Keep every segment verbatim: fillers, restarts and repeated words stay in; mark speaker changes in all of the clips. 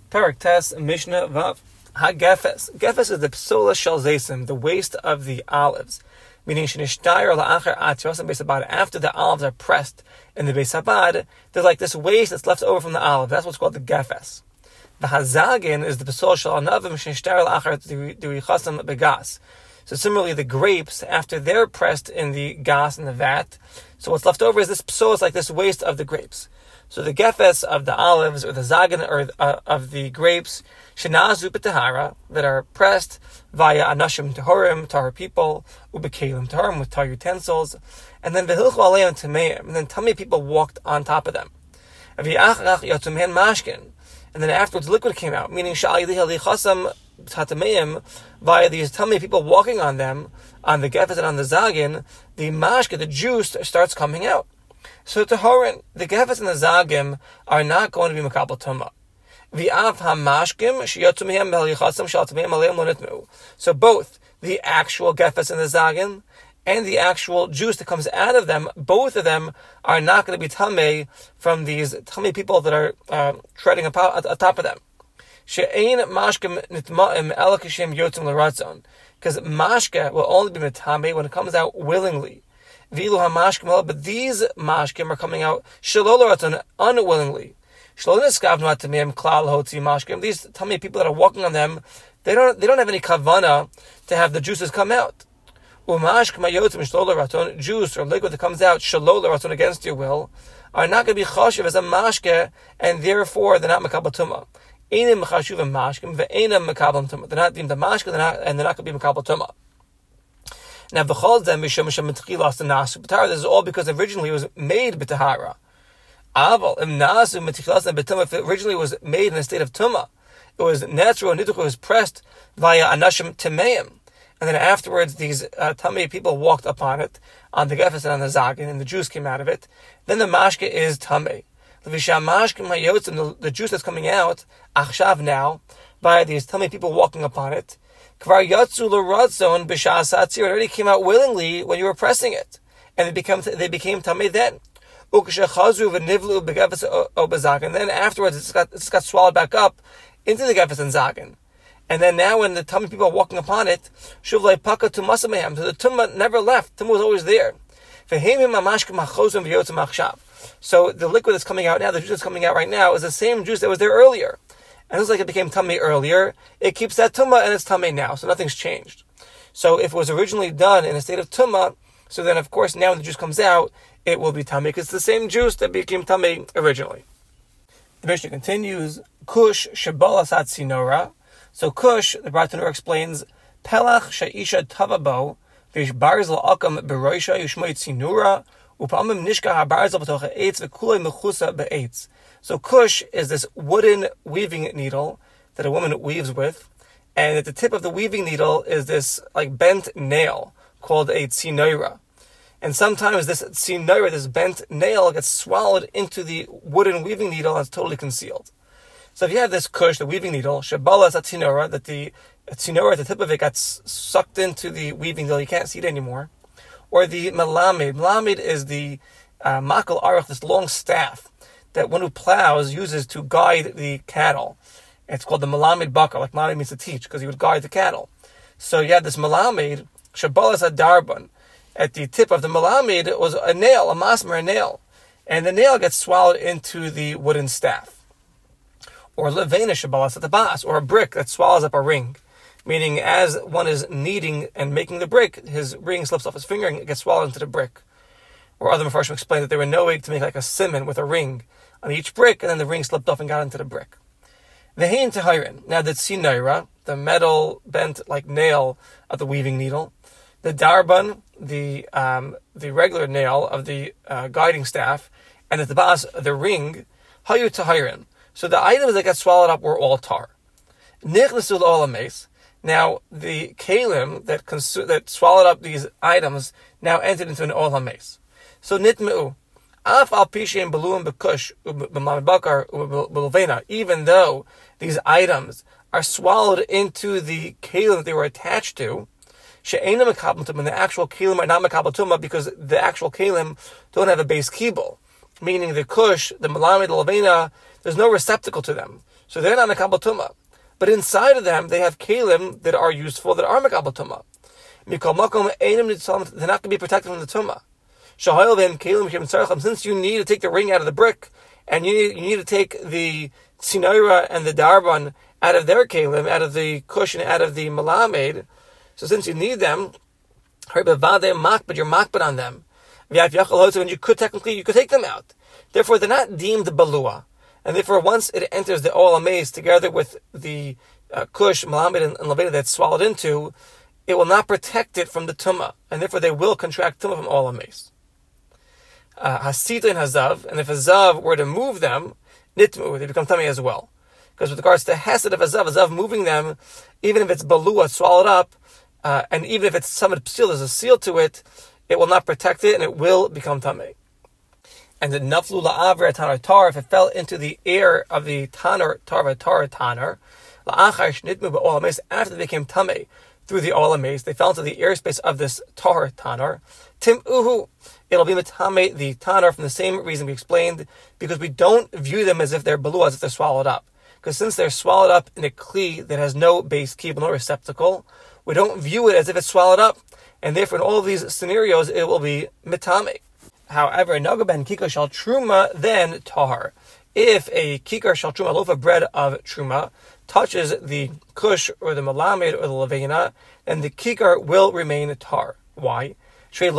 Speaker 1: Parak Tes Mishnah Vav. Ha-Gefes. Gefes is the psola shel zaysim, the waste of the olives. Meaning, shenishtayer la'achar atros and beis habad. After the olives are pressed in the beis habad, there's like this waste that's left over from the olive. That's what's called the gefes. The hazagin is the psola shel anavim shenishtayer la'achar durichasam begas. So similarly, the grapes, after they're pressed in the gas, in the vat, so what's left over is this psola, it's like this waste of the grapes. So the gefes of the olives, or the zagin, or uh, of the grapes, shenazu b'tahara, that are pressed via anashim tahorim, tahar people, ubekalim tahorim, with tahar utensils, and then v'hilchu aleim tameim, and then tamei people walked on top of them. V'yachach yatumhen mashkin, and then afterwards liquid came out, meaning sha'alidih alichasam tatameim, via these tamei people walking on them, on the gefes and on the zagin, the mashka, the juice, starts coming out. So tahorin, the gefes and the zagim are not going to be makabel tumah. V'av hamashkim shiyotumihem b'halichasam shaltumihem aleim lo nitmu. So both the actual gefes and the zagim and the actual juice that comes out of them, both of them are not going to be tamei from these tamei people that are uh, treading atop of them. She'ein mashkim nitma'im elakishim yotzim l'ratzon, because mashka will only be mitamei when it comes out willingly. Vilu hamashkim, but these mashkim are coming out shalol l'ratzon, unwillingly. These tamei people that are walking on them, they don't they don't have any kavana to have the juices come out. Juice or liquid that comes out shalol l'ratzon, against your will, are not going to be chashuv as a mashke, and therefore they're not makabel tumah. Einim chashuv mashkim ve'einam makabel tumah. They're not deemed a mashke, they're not, and they're not going to be makabel tumah. Now v'chol them mishum mishum mitchilas the nasu b'tahara. This is all because originally it was made b'tahara. Aval im nasu mitchilas and b'tumah. If it originally was made in a state of tumah, it was natural and it was pressed via anashim temeim, and then afterwards these uh, tamei people walked upon it on the gefes and on the zagin, and the juice came out of it. Then the mashke is tamei. The the juice that's coming out achshav now by these tamei people walking upon it. Kvar yatsu l'ratzon b'shas hatzir, it already came out willingly when you were pressing it, and they become they became tamei then. And then afterwards it's got it's got swallowed back up into the gefes and zagin. And then now when the tamei people are walking upon it, shuvlei paka tumasamehem, so the tumma never left. Tumma was always there. So the liquid that's coming out now, the juice that's coming out right now, is the same juice that was there earlier. And it looks like it became tamei earlier. It keeps that tumma and it's tamei now, so nothing's changed. So if it was originally done in a state of tumma, so then of course now when the juice comes out, it will be tamei, because it's the same juice that became tamei originally. The Mishnah continues, Kush shabalas hat sinora. So Kush, the Bartanur explains, Pelach sha'isha tavabo, vish barzel akam beroisha yushmoit sinura, upamim nishka habarzel b'tocha eitz v'kulei mechusa be'eitz. So Kush is this wooden weaving needle that a woman weaves with, and at the tip of the weaving needle is this like bent nail called a tzinoira. And sometimes this tzinoira, this bent nail, gets swallowed into the wooden weaving needle and it's totally concealed. So if you have this kush, the weaving needle, shabalas a tzinoira, that the tzinoira at the tip of it gets sucked into the weaving needle, you can't see it anymore. Or the melamed. Melamed is the uh, makal aruch, this long staff that one who plows uses to guide the cattle. It's called the melamed bakar, like melamed means to teach, because he would guide the cattle. So you have this melamed, shabalas a darban. At the tip of the melamed was a nail, a masmer, a nail. And the nail gets swallowed into the wooden staff. Or levena shabalas at the bas, or a brick that swallows up a ring. Meaning as one is kneading and making the brick, his ring slips off his finger and it gets swallowed into the brick. Or other Mefarshim explained that there were no way to make like a simon with a ring on each brick, and then the ring slipped off and got into the brick. The hein tahirin. Now the tzinoira, the metal bent like nail of the weaving needle, the darban, the um, the regular nail of the uh, guiding staff, and at the bas, the ring, hayu tahirin. So the items that got swallowed up were all tar. Nichnasul olames. Now the kalim that consu- that swallowed up these items now entered into an ol hames. So nitmeu. Af al pishem beluim bekush b'mam bakar b'levena. Even though these items are swallowed into the kalim that they were attached to, she'ena makabel tumah, the actual kalim are not makabel tumah because the actual kalim don't have a base kibul, meaning the kush, the melamed, the levena, there's no receptacle to them. So they're not Mekabel Tumah. But inside of them, they have Kalim that are useful, that are Mekabel Tumah. Mikol Makom Einim Nitzalm, they're not going to be protected from the Tumah. Shahayel V'em Kalim Shem Tzarcham, since you need to take the ring out of the brick, and you need, you need to take the Tzinoira and the Darban out of their Kalim, out of the cushion, out of the Malamed, so since you need them, but you're makbid on them, and you could technically, you could take them out. Therefore, they're not deemed balua. And therefore, once it enters the oil amaze together with the uh, kush, malamed, and, and leveda that's swallowed into, it will not protect it from the tumah. And therefore, they will contract tumah from oil amaze. Hasita and hazav, and if hazav were to move them, nitmu, they become tummy as well. Because with regards to hesed of hazav, hazav moving them, even if it's balua, swallowed up, uh, and even if it's summit psil, there's a seal to it, it will not protect it, and it will become tummy. And the naflu la'aver tanar tar, if it fell into the air of the tanar tar tar tanar, la'achar shnitmu ba'ol amaze, after they became tummy through the oil amaze, they fell into the airspace of this tar tanar. Tim uhu, it'll be metame the tanar from the same reason we explained, because we don't view them as if they're balua, as if they're swallowed up. Because since they're swallowed up in a kli that has no base kibble, no receptacle, we don't view it as if it's swallowed up, and therefore in all of these scenarios it will be metame. However, nagaben kikar shal truma, then tahar. If a kikar shal truma, a loaf of bread of truma, touches the kush or the malamed or the levena, then the kikar will remain tar. Why? Because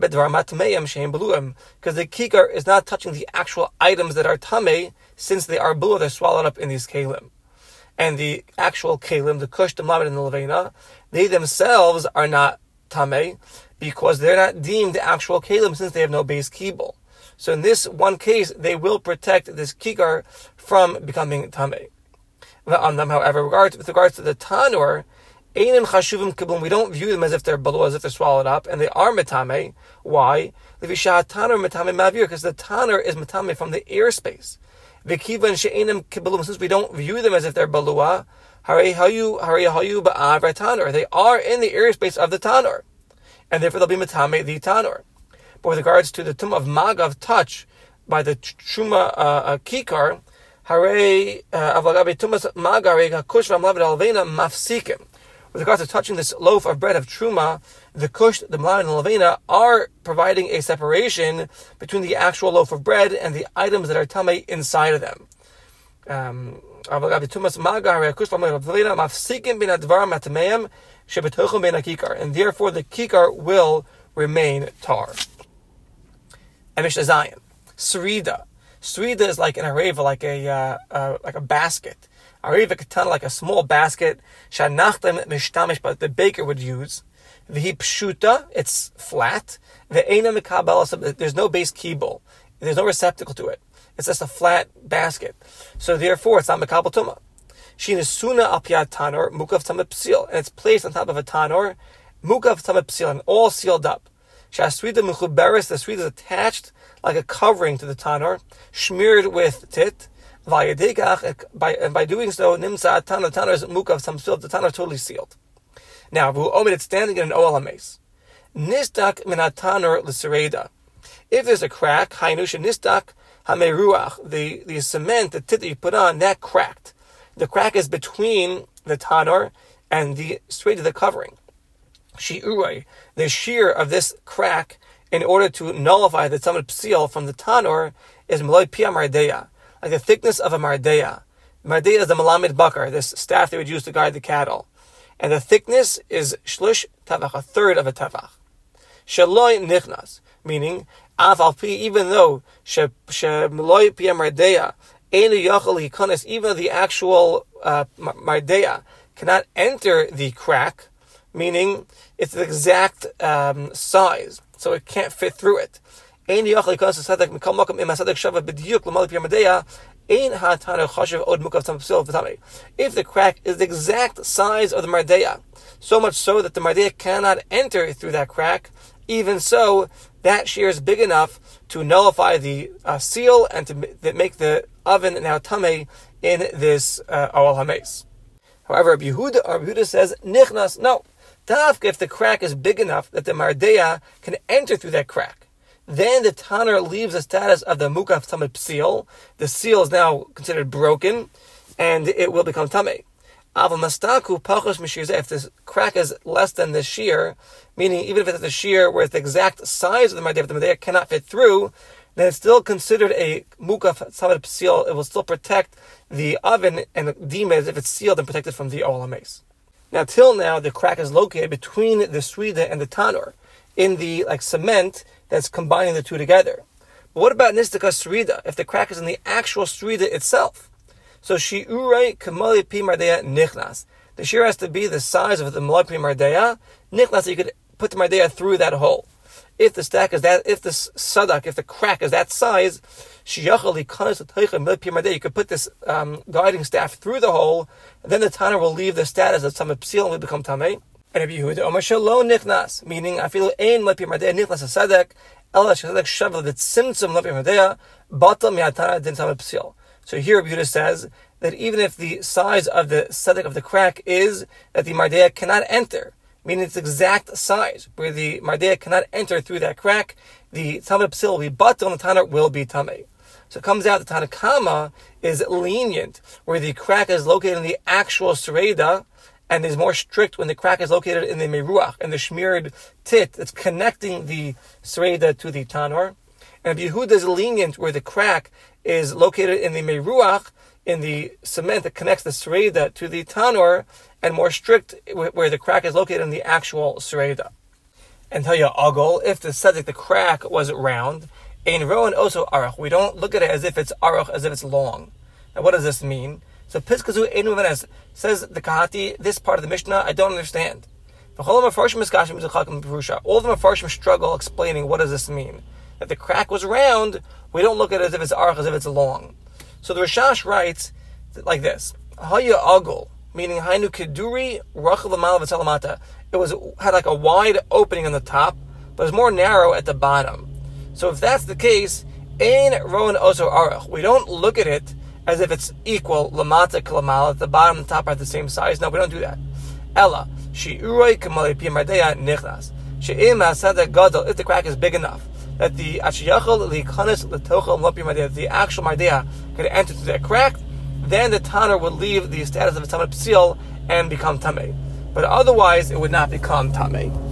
Speaker 1: the kikar is not touching the actual items that are tameh, since they are blue, they're swallowed up in these kalim. And the actual kalim, the kush, the malamed, and the levena, they themselves are not tameh, because they're not deemed the actual kalim, since they have no base kibble. So in this one case, they will protect this kikar from becoming tameh. On them, however, regards, with regards to the tanur, einim chashuvim kiblum, we don't view them as if they're balua, as if they're swallowed up, and they are metame. Why? Because the tanur is metame from the airspace. V'kivan she'einim kiblum, since we don't view them as if they're balua, harei hayu harei hayu ba'av tanur, they are in the airspace of the tanur, and therefore they'll be metame the tanur. But with regards to the tum of magav, touch by the truma uh, uh, kikar, hare avagabe tumas magare hakush v'amlavid alvena mafsikim. With regards to touching this loaf of bread of truma, the kush, the mlavid, and the alvena are providing a separation between the actual loaf of bread and the items that are tamei inside of them. Um, avagabe tumas magare hakush v'amlavid alvena mafsikim bin advar matameim shebetochum ben hakikar, and therefore the kikar will remain tar. Emish Zion, Srida. Srida is like an areva, like a uh, uh, like a basket. Areva katana, like a small basket. Shanachtem mishtamish, but the baker would use. V'hi pshuta, it's flat. Ve'ena mikabel, there's no base kibble. There's no receptacle to it. It's just a flat basket. So therefore, it's not mikabel tuma. Shinasuna al piyat tanor mukav tamet psil, and it's placed on top of a tanor mukav tamet psil, and all sealed up. Shasrida mechuberes, the srida is attached like a covering to the tanor, smeared with tit. Vayadekach, by and by doing so, nimsa tanor, the tanor is mukav tam psil, the tanor totally sealed. Now, v'hu omid, it's standing in an oil hames. Nistak minat tanor l'sereda. If there's a crack, hainu shenistak hameruach, the the cement, the tit that you put on, that cracked. The crack is between the tanor and the sereda, the covering. Shi'urei, the shear of this crack, in order to nullify the tzamid psil from the tanor, is meloi pia mardeya, like the thickness of a mardeya. Mardeya is the malamed bakar, this staff they would use to guide the cattle. And the thickness is shlish tavach, a third of a tavach. Shaloi nichnas, meaning, af al pi, even though, she meloi pia mardeya, einu yachal yikonis, even though the actual uh, mardeya cannot enter the crack, meaning it's the exact um, size, so it can't fit through it. If the crack is the exact size of the mardeya, so much so that the mardeya cannot enter through that crack, even so, that shear is big enough to nullify the uh, seal and to make the oven now tameh in this uh, oil hames. However, Rabbi Yehuda, Rabbi Yehuda says, nichnas, no. If the crack is big enough that the mardeya can enter through that crack, then the tanner leaves the status of the mukaf tamid psil. The seal is now considered broken, and it will become tamei. Aval mastaku pachos mishir. If this crack is less than the shear, meaning even if it's the shear where it's the exact size of the Mardea, if the Mardea cannot fit through, then it's still considered a mukaf samad psil. It will still protect the oven and deem it as if it's sealed and protected from the Olam Mace. Now, till now, the crack is located between the Srida and the Tanur, in the like cement that's combining the two together. But what about Nistika Srida, if the crack is in the actual Srida itself? So, Shi'urei Kamali Pi Mardea Nichnas. The shear has to be the size of the Malak Pi Mardea, Nichnas, so you could put the Mardea through that hole. If the stack is that, if the sadak, if the crack is that size, you could put this um, guiding staff through the hole, and then the Tanur will leave the status of Tamei Psil and will become Tamei. And if Yehuda Omer Shelo Nichnas, meaning I feel Ein Lepi Mardea Nichnas a Sadek, Ela Shadek Shavel that Simtzum Lepi Mardea, Batal Miatana Din Tamei Psil. So here Yehuda says that even if the size of the Sadek of the crack is that the Mardea cannot enter, meaning its exact size, where the Mardea cannot enter through that crack, the Tamei Psil will be Batal and the Tanur will be Tamei. So it comes out that Tanakama is lenient, where the crack is located in the actual Sereda, and is more strict when the crack is located in the Meruach, and the Shmired Tit that's connecting the Sereda to the Tanur. And if Yehuda is lenient, where the crack is located in the Meruach, in the cement that connects the Sereda to the Tanur, and more strict where the crack is located in the actual Sereda. And tell you, Agol, if the Sedek, the crack was round, Ein Rowan also Arach. We don't look at it as if it's Arach, as if it's long. Now, what does this mean? So, Piskazu Ein Ruvanes says the Kahati, this part of the Mishnah, I don't understand. All the Mefarshim struggle explaining what does this mean. That the crack was round, we don't look at it as if it's Arach, as if it's long. So the Rashash writes like this: Haya Agol, meaning Hainu Keduri Rachel Lamal V'Salamata. It was had like a wide opening on the top, but it was more narrow at the bottom. So if that's the case, Ein Rowan Oso Arach. We don't look at it as if it's equal Lamata Kalamal, at the bottom and the top are the same size. No, we don't do that. Ella Shi'uroi Kamali Pi Mardea Nichnas. She'im Hasadek Gadol. If the crack is big enough that the Ashiyachol Likanis Letochel Lapi Mardea, the actual Mardea could enter through that crack, then the Tanur would leave the status of a Tamei Psil and become Tamei. But otherwise, it would not become Tamei.